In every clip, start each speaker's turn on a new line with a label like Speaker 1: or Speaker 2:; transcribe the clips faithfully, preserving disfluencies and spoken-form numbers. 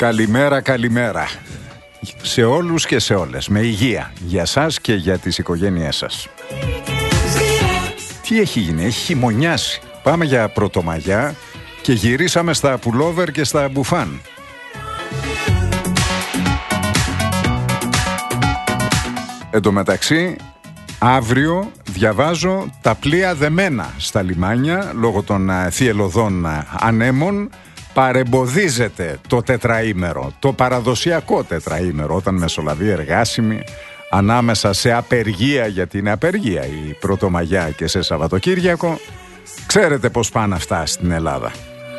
Speaker 1: Καλημέρα, καλημέρα σε όλους και σε όλες. Με υγεία για σας και για τις οικογένειές σας. Τι έχει γίνει, έχει χειμωνιάσει. Πάμε για Πρωτομαγιά και γυρίσαμε στα πουλόβερ και στα μπουφάν. Εν τω μεταξύ, αύριο διαβάζω τα πλοία δεμένα στα λιμάνια λόγω των θυελλωδών ανέμων. Παρεμποδίζεται το τετραήμερο, το παραδοσιακό τετραήμερο, όταν μεσολαβεί εργάσιμη ανάμεσα σε απεργία, γιατί είναι απεργία η Πρωτομαγιά, και σε Σαββατοκύριακο. Ξέρετε πώς πάνε αυτά στην Ελλάδα.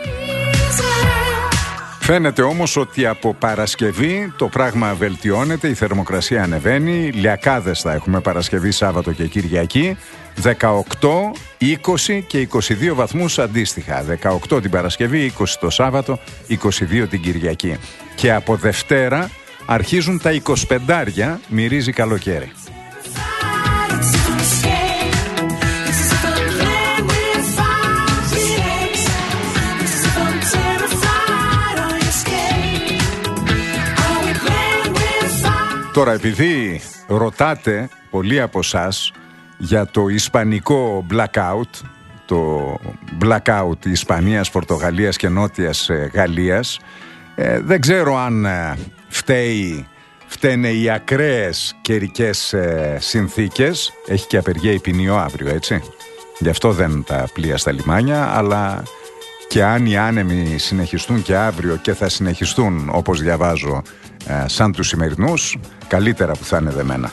Speaker 1: Φαίνεται όμως ότι από Παρασκευή το πράγμα βελτιώνεται, η θερμοκρασία ανεβαίνει, λιακάδες θα έχουμε Παρασκευή, Σάββατο και Κυριακή, δεκαοκτώ, είκοσι και είκοσι δύο βαθμούς αντίστοιχα. δεκαοκτώ την Παρασκευή, είκοσι το Σάββατο, είκοσι δύο την Κυριακή. Και από Δευτέρα αρχίζουν τα εικοσιπεντάρια, μυρίζει καλοκαίρι. Τώρα, επειδή ρωτάτε πολλοί από εσάς για το ισπανικό blackout, το blackout Ισπανίας, Πορτογαλίας και Νότιας Γαλλίας, ε, δεν ξέρω αν ε, φταίει, φταίνε οι ακραίες καιρικές ε, συνθήκες. Έχει και απεργία Ηπινιό αύριο, έτσι. Γι' αυτό δεν τα πλοία στα λιμάνια, αλλά και αν οι άνεμοι συνεχιστούν και αύριο και θα συνεχιστούν, όπως διαβάζω, ε, σαν τους σημερινούς, καλύτερα που θα είναι δεμένα.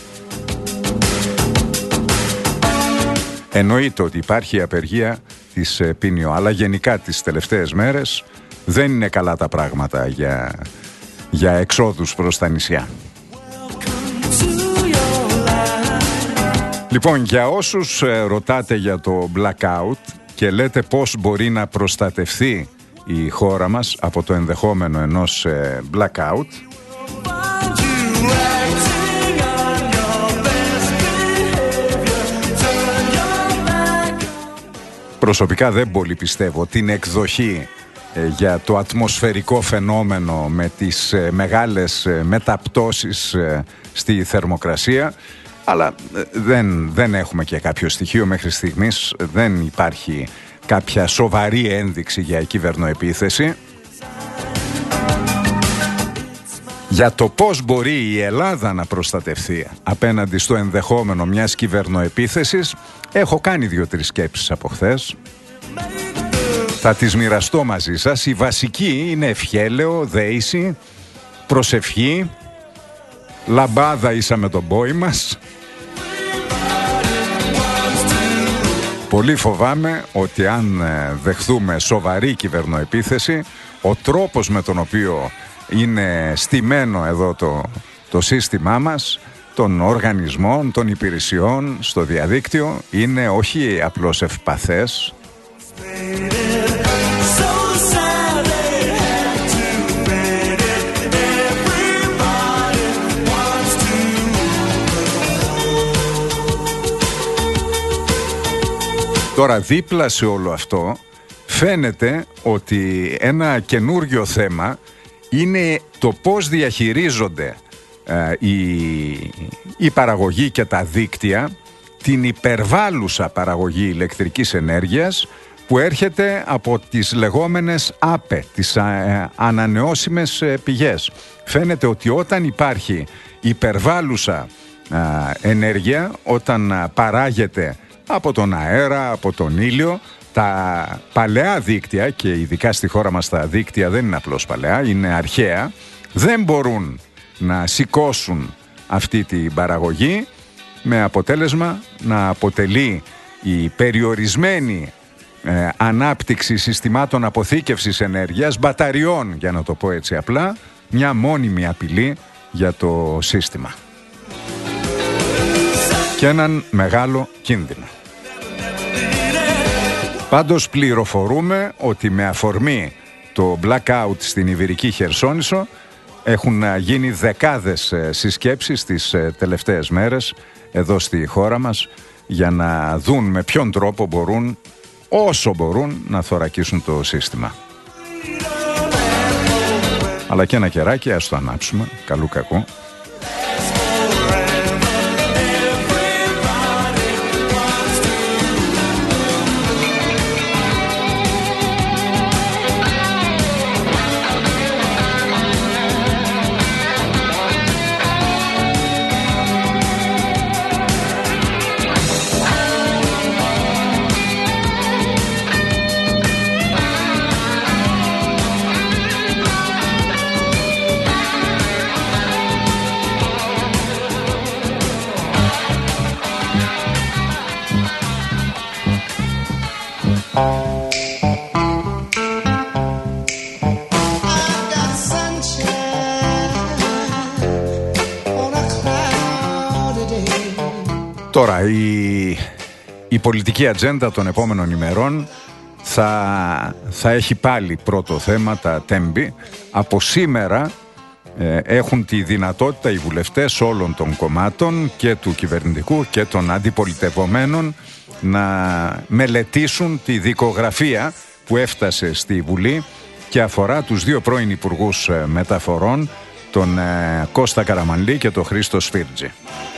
Speaker 1: Εννοείται ότι υπάρχει απεργία της Πίνιο, αλλά γενικά τις τελευταίες μέρες δεν είναι καλά τα πράγματα για, για εξόδους προς τα νησιά. Λοιπόν, για όσους ρωτάτε για το blackout και λέτε πώς μπορεί να προστατευθεί η χώρα μας από το ενδεχόμενο ενός blackout, προσωπικά δεν πολύ πιστεύω την εκδοχή ε, για το ατμοσφαιρικό φαινόμενο με τις ε, μεγάλες ε, μεταπτώσεις ε, στη θερμοκρασία, αλλά ε, δεν, δεν έχουμε και κάποιο στοιχείο μέχρι στιγμής, δεν υπάρχει κάποια σοβαρή ένδειξη για κυβερνοεπίθεση. Για το πώς μπορεί η Ελλάδα να προστατευθεί απέναντι στο ενδεχόμενο μιας κυβερνοεπίθεσης, έχω κάνει δύο-τρεις σκέψεις από χθες. Θα τις μοιραστώ μαζί σας. Η βασική είναι ευχέλαιο, δέηση, προσευχή, λαμπάδα ίσα με τον πόη μας. Πολύ φοβάμαι ότι αν δεχθούμε σοβαρή κυβερνοεπίθεση, ο τρόπος με τον οποίο είναι στημένο εδώ το, το σύστημά μας, των οργανισμών, των υπηρεσιών στο διαδίκτυο, είναι όχι απλώς ευπαθές. Τώρα, δίπλα σε όλο αυτό φαίνεται ότι ένα καινούργιο θέμα είναι το πώς διαχειρίζονται ε, η, η παραγωγή και τα δίκτυα την υπερβάλλουσα παραγωγή ηλεκτρικής ενέργειας που έρχεται από τις λεγόμενες ΑΠΕ, τις ε, ανανεώσιμες ε, πηγές. Φαίνεται ότι όταν υπάρχει υπερβάλλουσα ε, ενέργεια, όταν ε, παράγεται από τον αέρα, από τον ήλιο, τα παλαιά δίκτυα, και ειδικά στη χώρα μας τα δίκτυα δεν είναι απλώς παλαιά, είναι αρχαία, δεν μπορούν να σηκώσουν αυτή την παραγωγή, με αποτέλεσμα να αποτελεί η περιορισμένη ε, ανάπτυξη συστημάτων αποθήκευσης ενέργειας, μπαταριών για να το πω έτσι απλά, μια μόνιμη απειλή για το σύστημα και έναν μεγάλο κίνδυνο. Πάντως πληροφορούμε ότι με αφορμή το blackout στην Ιβηρική Χερσόνησο έχουν γίνει δεκάδες συσκέψεις τις τελευταίες μέρες εδώ στη χώρα μας για να δουν με ποιον τρόπο μπορούν, όσο μπορούν, να θωρακίσουν το σύστημα. αλλά και ένα κεράκι, ας το ανάψουμε, καλού κακού. Τώρα, η, η πολιτική ατζέντα των επόμενων ημερών θα, θα έχει πάλι πρώτο θέμα τα τέμπη. Από σήμερα ε, έχουν τη δυνατότητα οι βουλευτές όλων των κομμάτων, και του κυβερνητικού και των αντιπολιτευομένων, να μελετήσουν τη δικογραφία που έφτασε στη Βουλή και αφορά τους δύο πρώην υπουργούς μεταφορών, τον ε, Κώστα Καραμανλή και τον Χρήστο Σφίρτζη.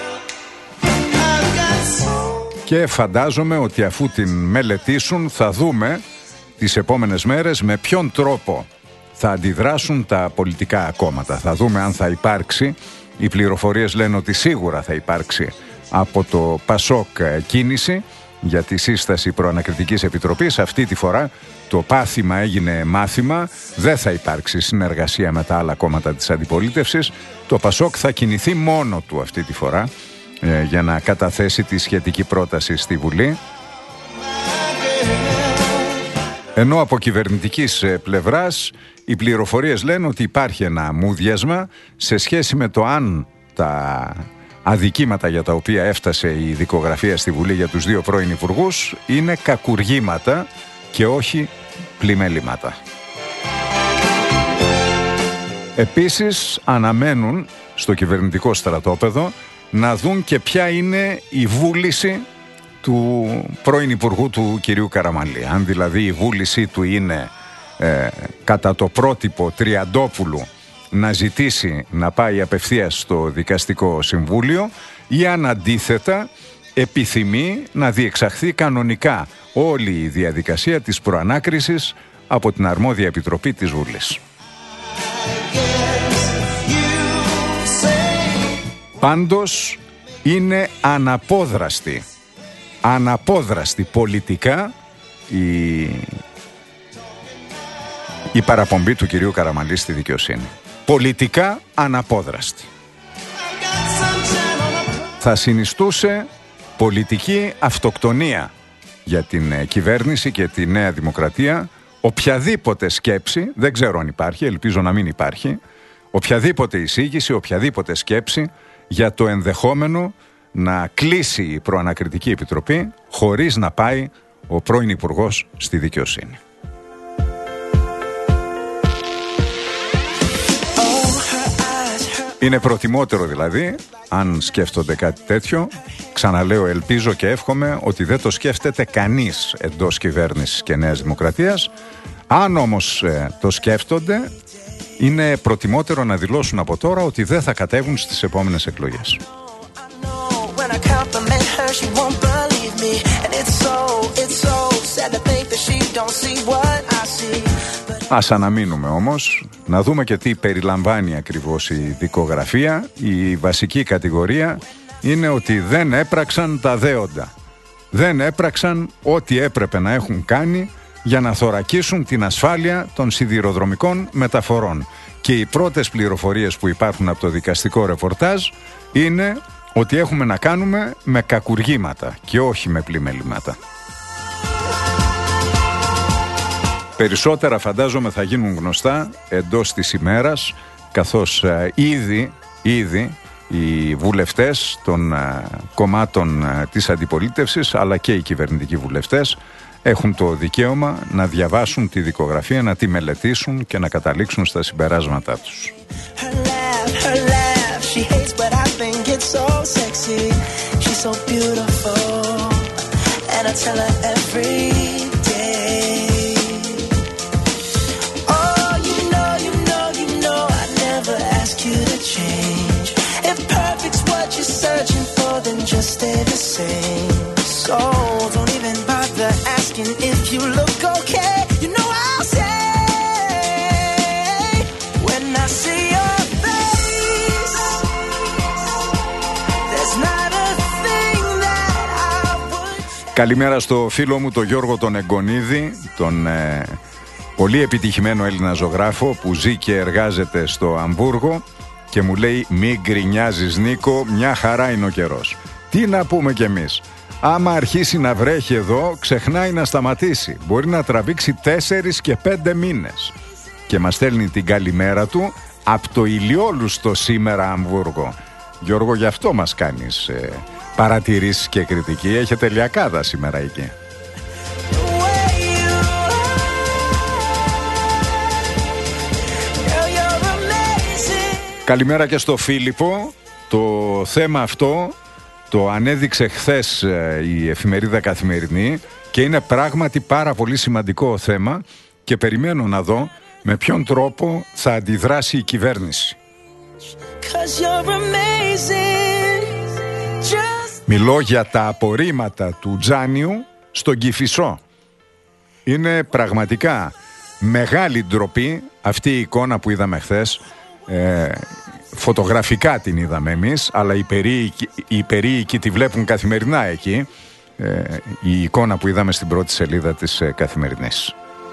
Speaker 1: Και φαντάζομαι ότι αφού την μελετήσουν θα δούμε τις επόμενες μέρες με ποιον τρόπο θα αντιδράσουν τα πολιτικά κόμματα. Θα δούμε αν θα υπάρξει, οι πληροφορίες λένε ότι σίγουρα θα υπάρξει από το Πασόκ κίνηση για τη σύσταση προανακριτικής επιτροπής. Αυτή τη φορά το πάθημα έγινε μάθημα, δεν θα υπάρξει συνεργασία με τα άλλα κόμματα της αντιπολίτευσης. Το Πασόκ θα κινηθεί μόνο του αυτή τη φορά ε, για να καταθέσει τη σχετική πρόταση στη Βουλή. Ενώ από κυβερνητικής πλευράς οι πληροφορίες λένε ότι υπάρχει ένα μούδιασμα σε σχέση με το αν τα αδικήματα για τα οποία έφτασε η δικογραφία στη Βουλή για τους δύο πρώην υπουργούς είναι κακουργήματα και όχι πλημέληματα. Επίσης αναμένουν στο κυβερνητικό στρατόπεδο να δουν και ποια είναι η βούληση του πρώην υπουργού του κυρίου Καραμανλή. Αν δηλαδή η βούλησή του είναι ε, κατά το πρότυπο Τριαντόπουλου να ζητήσει να πάει απευθείας στο Δικαστικό Συμβούλιο, ή αν αντίθετα επιθυμεί να διεξαχθεί κανονικά όλη η διαδικασία της προανάκρισης από την αρμόδια επιτροπή της Βουλής. Πάντως είναι αναπόδραστη, αναπόδραστη πολιτικά η, η παραπομπή του κυρίου Καραμανλή στη δικαιοσύνη. Πολιτικά αναπόδραστη. Θα συνιστούσε πολιτική αυτοκτονία για την κυβέρνηση και τη Νέα Δημοκρατία οποιαδήποτε σκέψη, δεν ξέρω αν υπάρχει, ελπίζω να μην υπάρχει, οποιαδήποτε εισήγηση, οποιαδήποτε σκέψη για το ενδεχόμενο να κλείσει η προανακριτική επιτροπή χωρίς να πάει ο πρώην υπουργός στη δικαιοσύνη. Είναι προτιμότερο δηλαδή, αν σκέφτονται κάτι τέτοιο, ξαναλέω, ελπίζω και εύχομαι ότι δεν το σκέφτεται κανείς εντός κυβέρνησης και Νέας Δημοκρατίας. Αν όμως ε, το σκέφτονται, είναι προτιμότερο να δηλώσουν από τώρα ότι δεν θα κατέβουν στις επόμενες εκλογές. Ας αναμείνουμε όμως, να δούμε και τι περιλαμβάνει ακριβώς η δικογραφία. Η βασική κατηγορία είναι ότι δεν έπραξαν τα δέοντα. Δεν έπραξαν ό,τι έπρεπε να έχουν κάνει για να θωρακίσουν την ασφάλεια των σιδηροδρομικών μεταφορών. Και οι πρώτες πληροφορίες που υπάρχουν από το δικαστικό ρεπορτάζ είναι ότι έχουμε να κάνουμε με κακουργήματα και όχι με πλημελήματα. Περισσότερα φαντάζομαι θα γίνουν γνωστά εντός της ημέρας, καθώς ε, ήδη, ήδη οι βουλευτές των ε, κομμάτων ε, της αντιπολίτευσης αλλά και οι κυβερνητικοί βουλευτές έχουν το δικαίωμα να διαβάσουν τη δικογραφία, να τη μελετήσουν και να καταλήξουν στα συμπεράσματά τους.
Speaker 2: Oh, you know, you know, you know say. So don't even bother asking if you look okay. You know I'll say when I see your face, there's not a thing that I would.
Speaker 1: Καλημέρα στο φίλο μου τον Γιώργο τον Εγκονίδη, τον ε, πολύ επιτυχημένο Έλληνα ζωγράφο που ζει και εργάζεται στο Αμβούργο και μου λέει μη γκρινιάζεις Νίκο, μια χαρά είναι ο καιρός. Τι να πούμε κι εμείς. Άμα αρχίσει να βρέχει εδώ, ξεχνάει να σταματήσει. Μπορεί να τραβήξει τέσσερις και πέντε μήνες. Και μας στέλνει την καλημέρα του από το ηλιόλουστο σήμερα Αμβούργο. Γιώργο, γι' αυτό μας κάνεις ε, παρατηρήσεις και κριτική. Έχετε λιακάδα σήμερα εκεί. Καλημέρα και στο Φίλιππο. Το θέμα αυτό το ανέδειξε χθες η εφημερίδα Καθημερινή και είναι πράγματι πάρα πολύ σημαντικό θέμα και περιμένω να δω με ποιον τρόπο θα αντιδράσει η κυβέρνηση. Μιλώ για τα απορρίμματα του Τζάνιου στον Κηφισό. Είναι πραγματικά μεγάλη ντροπή αυτή η εικόνα που είδαμε χθες. Ε, φωτογραφικά την είδαμε εμείς, αλλά οι περίοικοι, οι περίοικοι τη βλέπουν καθημερινά εκεί, ε, η εικόνα που είδαμε στην πρώτη σελίδα της ε, Καθημερινής.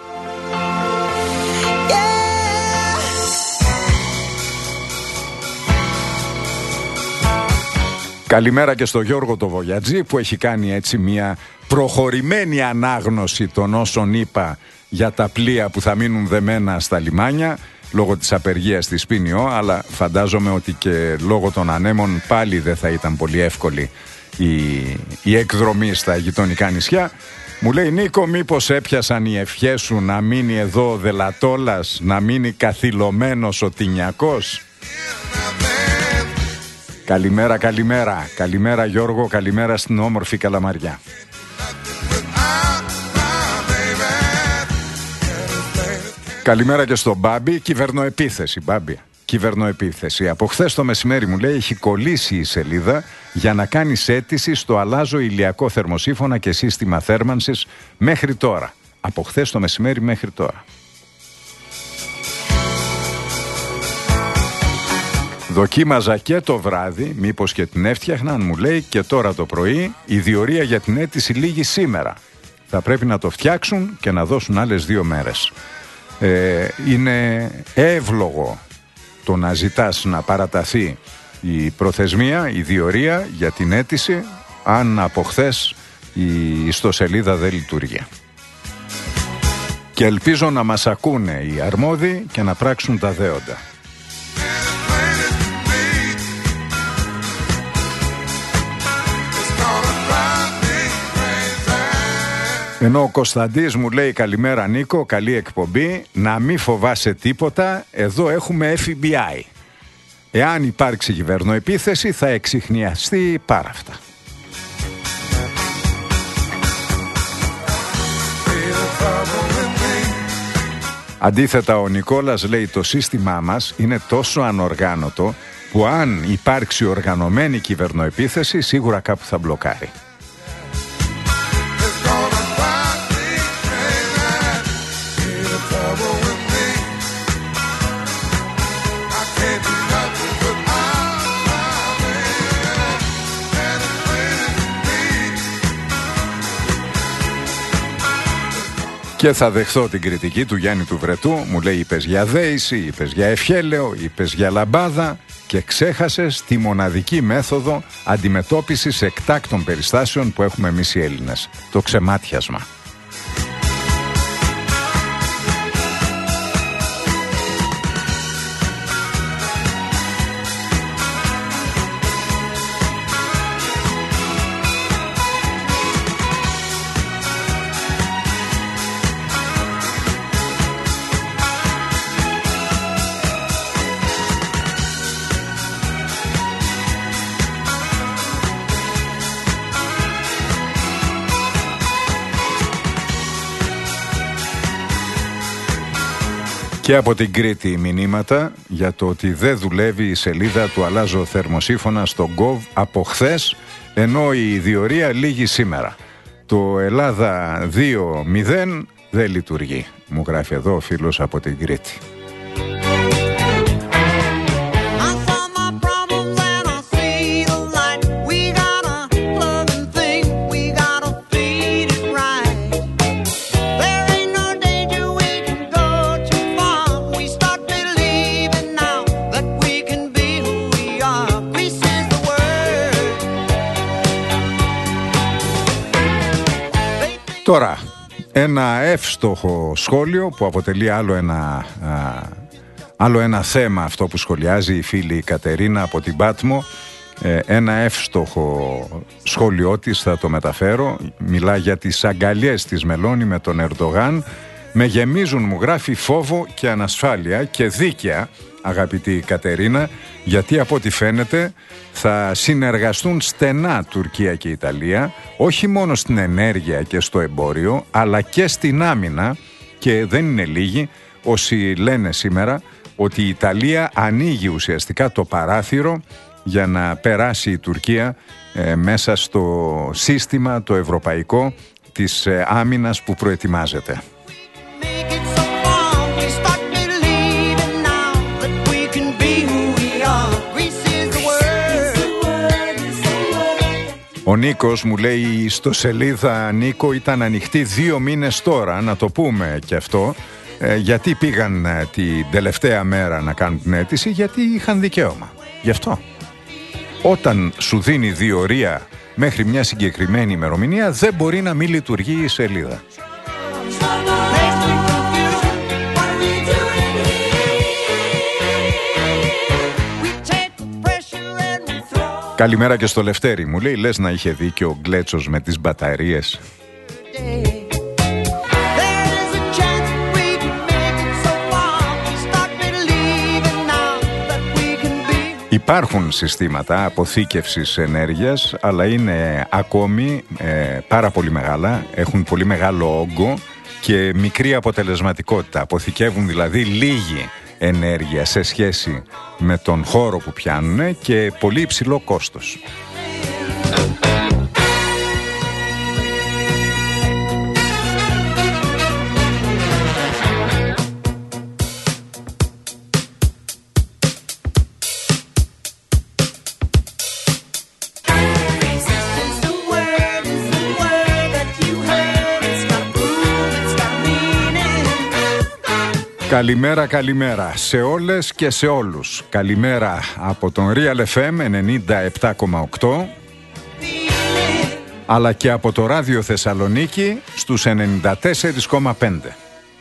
Speaker 1: Καλημέρα και στο Γιώργο το Βογιατζή που έχει κάνει έτσι μια προχωρημένη ανάγνωση των όσων είπα για τα πλοία που θα μείνουν δεμένα στα λιμάνια λόγω της απεργίας της Πίνιο, αλλά φαντάζομαι ότι και λόγω των ανέμων πάλι δεν θα ήταν πολύ εύκολη η, η εκδρομή στα γειτονικά νησιά. Μου λέει Νίκο, μήπως έπιασαν οι ευχές σου να μείνει εδώ ο Δελατόλας, να μείνει καθυλωμένος ο Τινιακός? Καλημέρα, καλημέρα. Καλημέρα Γιώργο, καλημέρα στην όμορφη Καλαμαριά. Καλημέρα και στον Μπάμπη. Κυβερνοεπίθεση, Μπάμπη. Κυβερνοεπίθεση. Από χθες το μεσημέρι μου λέει έχει κολλήσει η σελίδα για να κάνεις αίτηση στο αλλάζω ηλιακό θερμοσύφωνα και σύστημα θέρμανσης μέχρι τώρα. Από χθες το μεσημέρι μέχρι τώρα. Δοκίμαζα και το βράδυ, μήπως και την έφτιαχναν, μου λέει, και τώρα το πρωί η διορία για την αίτηση λήγει σήμερα. Θα πρέπει να το φτιάξουν και να δώσουν άλλες δύο μέρες. Ε, είναι εύλογο το να ζητάς να παραταθεί η προθεσμία, η διορία για την αίτηση, αν από χθες η ιστοσελίδα δεν λειτουργεί. Και ελπίζω να μας ακούνε οι αρμόδιοι και να πράξουν τα δέοντα. Ενώ ο Κωνσταντής μου λέει καλημέρα Νίκο, καλή εκπομπή, να μην φοβάσαι τίποτα, εδώ έχουμε εφ μπι άι. Εάν υπάρξει κυβερνοεπίθεση θα εξιχνιαστεί πάρα αυτά. Αντίθετα ο Νικόλας λέει το σύστημά μας είναι τόσο ανοργάνωτο που αν υπάρξει οργανωμένη κυβερνοεπίθεση σίγουρα κάπου θα μπλοκάρει. Και θα δεχθώ την κριτική του Γιάννη του Βρετού. Μου λέει είπες για δέηση, είπες για ευχέλαιο, είπες για λαμπάδα και ξέχασες τη μοναδική μέθοδο αντιμετώπισης εκτάκτων περιστάσεων που έχουμε εμείς οι Έλληνες. Το ξεμάτιασμα. Και από την Κρήτη μηνύματα για το ότι δεν δουλεύει η σελίδα του αλλάζω θερμοσύφωνα στο Gov από χθες, ενώ η διορία λήγει σήμερα. Το Ελλάδα δύο μηδέν δεν λειτουργεί, μου γράφει εδώ ο φίλος από την Κρήτη. Τώρα, ένα εύστοχο σχόλιο που αποτελεί άλλο ένα, α, άλλο ένα θέμα αυτό που σχολιάζει η φίλη Κατερίνα από την Πάτμο. Ε, ένα εύστοχο σχόλιο της, θα το μεταφέρω. Μιλά για τις αγκαλιές της Μελώνη με τον Ερντογάν. Με γεμίζουν, μου γράφει, φόβο και ανασφάλεια και δίκαια, αγαπητή Κατερίνα, γιατί από ό,τι φαίνεται θα συνεργαστούν στενά Τουρκία και Ιταλία, όχι μόνο στην ενέργεια και στο εμπόριο, αλλά και στην άμυνα, και δεν είναι λίγοι όσοι λένε σήμερα ότι η Ιταλία ανοίγει ουσιαστικά το παράθυρο για να περάσει η Τουρκία ε, μέσα στο σύστημα το ευρωπαϊκό της ε, άμυνας που προετοιμάζεται. Ο Νίκος μου λέει, η ιστοσελίδα, Νίκο, ήταν ανοιχτή δύο μήνες τώρα, να το πούμε και αυτό. Ε, γιατί πήγαν ε, την τελευταία μέρα να κάνουν την αίτηση? Γιατί είχαν δικαίωμα. Γι' αυτό. Όταν σου δίνει διορία μέχρι μια συγκεκριμένη ημερομηνία, δεν μπορεί να μην λειτουργεί η σελίδα. Καλημέρα και στο Λευτέρη, μου λέει, λες να είχε δίκιο ο Γκλέτσος με τις μπαταρίες? Υπάρχουν συστήματα αποθήκευσης ενέργειας, αλλά είναι ακόμη ε, πάρα πολύ μεγάλα, έχουν πολύ μεγάλο όγκο και μικρή αποτελεσματικότητα. Αποθηκεύουν δηλαδή λίγη ενέργεια σε σχέση με τον χώρο που πιάνουν και πολύ υψηλό κόστος. Καλημέρα, καλημέρα σε όλες και σε όλους. Καλημέρα από τον Real εφ εμ ενενήντα επτά κόμμα οκτώ, αλλά και από το Ράδιο Θεσσαλονίκη στους ενενήντα τέσσερα κόμμα πέντε.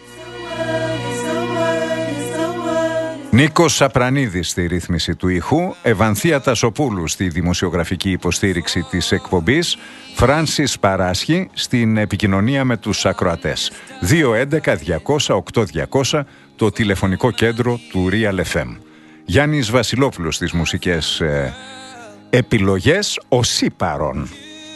Speaker 1: Νίκος Σαπρανίδης στη ρύθμιση του ήχου, Ευανθία Τασοπούλου στη δημοσιογραφική υποστήριξη της εκπομπής, Φράνσις Παράσχη στην επικοινωνία με τους ακροατές. δύο έντεκα διακόσια οκτώ διακόσια το τηλεφωνικό κέντρο του Real εφ εμ. Γιάννης Βασιλόπουλος στις μουσικές ε, επιλογές, ο Σύπαρον.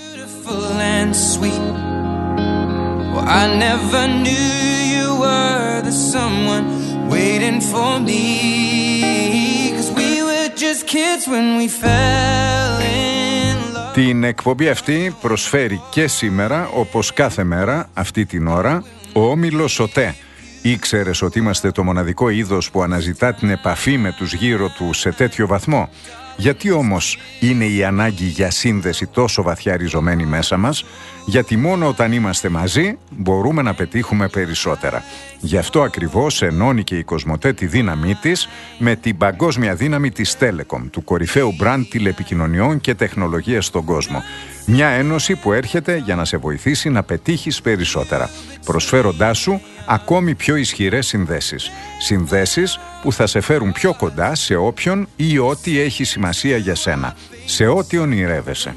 Speaker 1: Waiting for me, 'cause we were just kids when we fell in love. Την εκπομπή αυτή προσφέρει και σήμερα, όπως κάθε μέρα αυτή την ώρα, ο Όμιλος ΟΤΕ. Ήξερες ότι είμαστε το μοναδικό είδος που αναζητά την επαφή με τους γύρω του σε τέτοιο βαθμό? Γιατί όμως είναι η ανάγκη για σύνδεση τόσο βαθιά ριζωμένη μέσα μας? Γιατί μόνο όταν είμαστε μαζί μπορούμε να πετύχουμε περισσότερα. Γι' αυτό ακριβώς ενώνει και η Κοσμοτέ τη δύναμή της με την παγκόσμια δύναμη της Telecom, του κορυφαίου μπραντ τηλεπικοινωνιών και τεχνολογίας στον κόσμο. Μια ένωση που έρχεται για να σε βοηθήσει να πετύχεις περισσότερα, προσφέροντάς σου ακόμη πιο ισχυρές συνδέσεις. Συνδέσεις που θα σε φέρουν πιο κοντά σε όποιον ή ό,τι έχει σημασία για σένα, σε ό,τι ονειρεύεσαι.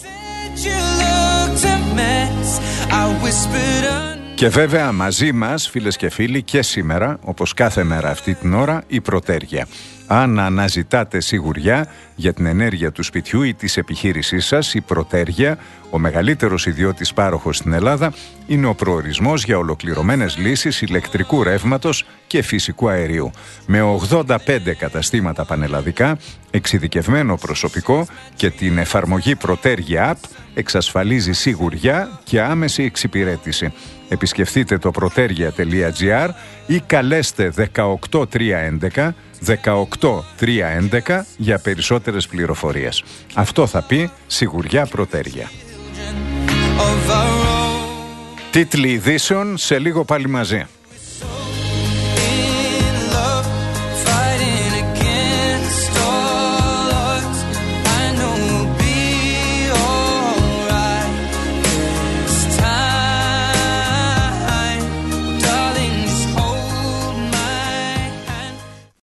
Speaker 1: Και βέβαια μαζί μας, φίλες και φίλοι, και σήμερα, όπως κάθε μέρα αυτή την ώρα, η Πρωτέργεια. Αν αναζητάτε σιγουριά για την ενέργεια του σπιτιού ή της επιχείρησής σας, η Προτέργεια, ο μεγαλύτερος ιδιώτης πάροχος στην Ελλάδα, είναι ο προορισμός για ολοκληρωμένες λύσεις ηλεκτρικού ρεύματος και φυσικού αερίου. Με ογδόντα πέντε καταστήματα πανελλαδικά, εξειδικευμένο προσωπικό και την εφαρμογή Προτέργεια App, εξασφαλίζει σιγουριά και άμεση εξυπηρέτηση. Επισκεφτείτε το protergia τελεία gr ή καλέστε δεκαοκτώ τριακόσια έντεκα δεκαοκτώ τριακόσια έντεκα για περισσότερες πληροφορίες. Αυτό θα πει σιγουριά Προτέργεια. Τίτλοι ειδήσεων σε λίγο πάλι μαζί.